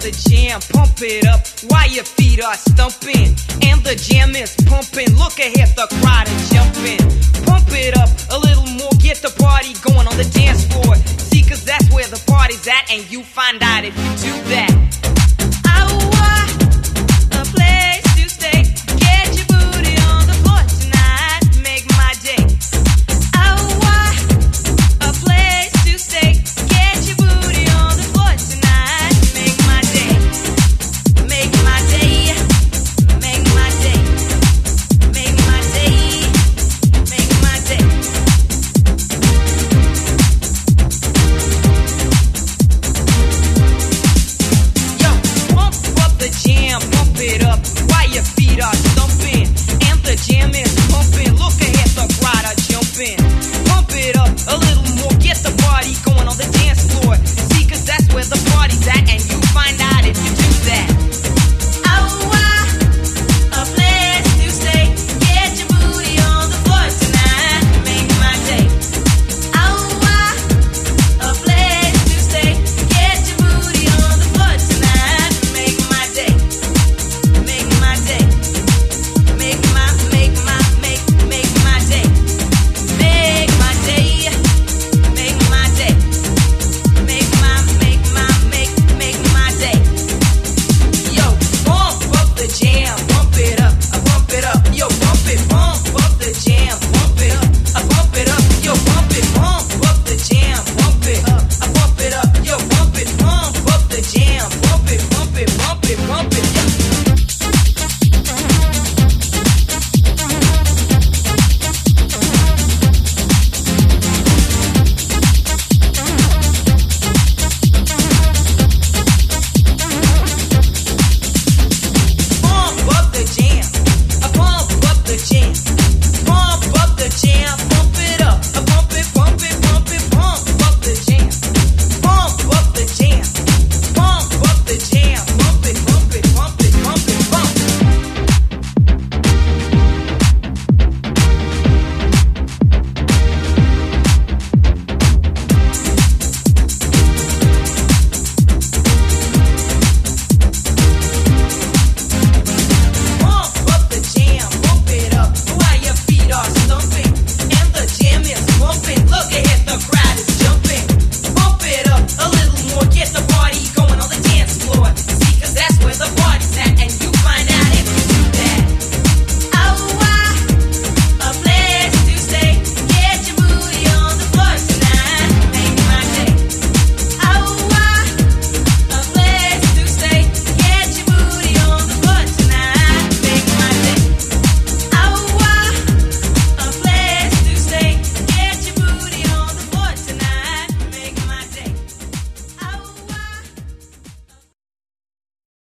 the jam, pump it up while your feet are stumping. And the jam is pumping, look ahead, the crowd is jumping. Pump it up a little more, get the party going on the dance floor. See, cause that's where the party's at, and you find out if you do that.